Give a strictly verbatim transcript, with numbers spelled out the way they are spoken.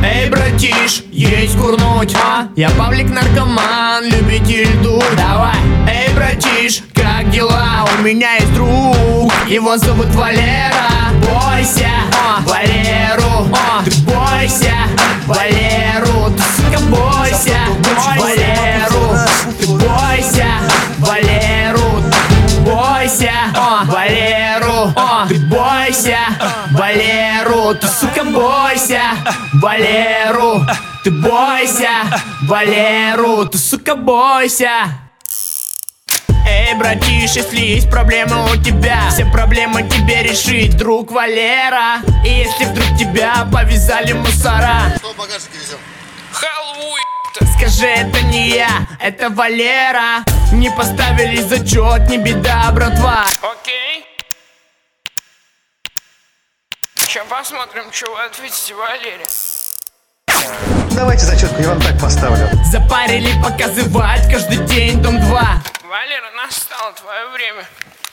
Эй, братиш, есть курнуть, а? Я Павлик наркоман, любитель дур. Давай. Эй, братиш, как дела? У меня есть друг, его зовут Валера. Бойся, а, Валеру, а, ты бойся, Валеру, ты, сука, бойся, Валеру, ты бойся, Валеру, бойся, а, Валеру, а, ты бойся, Валеру, ты, сука, бойся, Валеру, ты бойся, Валеру, ты, сука, бойся. Эй, братиш, если есть проблемы у тебя, все проблемы тебе решит друг Валера. И если вдруг тебя повязали мусора, что в багажнике везем? Халву, скажи, это не я, это Валера. Не поставили зачет, не беда, братва. окей. Сейчас посмотрим, что вы ответите Валере. Давайте зачетку, я вам так поставлю. Запарили показывать каждый день дом два. Валера, настало твое время.